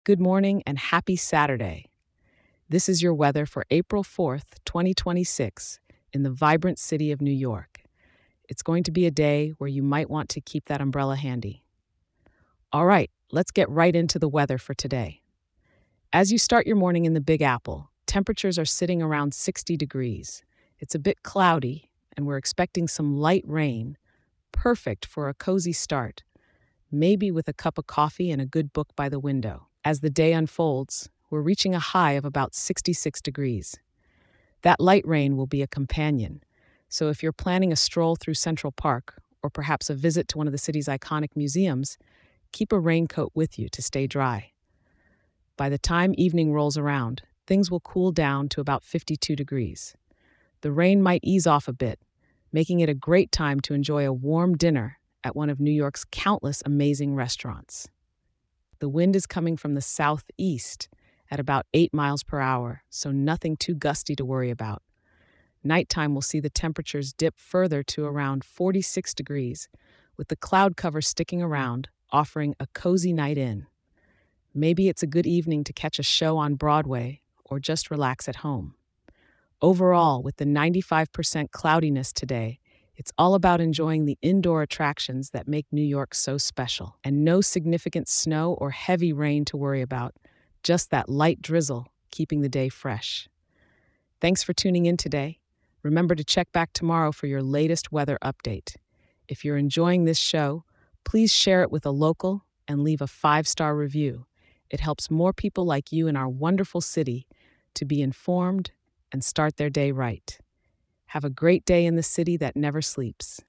Good morning and happy Saturday. This is your weather for April 4th, 2026, in the vibrant city of New York. It's going to be a day where you might want to keep that umbrella handy. All right, let's get right into the weather for today. As you start your morning in the Big Apple, temperatures are sitting around 60 degrees. It's a bit cloudy, and we're expecting some light rain, perfect for a cozy start, maybe with a cup of coffee and a good book by the window. As the day unfolds, we're reaching a high of about 66 degrees. That light rain will be a companion, so if you're planning a stroll through Central Park, or perhaps a visit to one of the city's iconic museums, keep a raincoat with you to stay dry. By the time evening rolls around, things will cool down to about 52 degrees. The rain might ease off a bit, making it a great time to enjoy a warm dinner at one of New York's countless amazing restaurants. The wind is coming from the southeast at about 8 miles per hour, so nothing too gusty to worry about. Nighttime will see the temperatures dip further to around 46 degrees, with the cloud cover sticking around, offering a cozy night in. Maybe it's a good evening to catch a show on Broadway or just relax at home. Overall, with the 95% cloudiness today, it's all about enjoying the indoor attractions that make New York so special. And no significant snow or heavy rain to worry about, just that light drizzle keeping the day fresh. Thanks for tuning in today. Remember to check back tomorrow for your latest weather update. If you're enjoying this show, please share it with a local and leave a 5-star review. It helps more people like you in our wonderful city to be informed and start their day right. Have a great day in the city that never sleeps.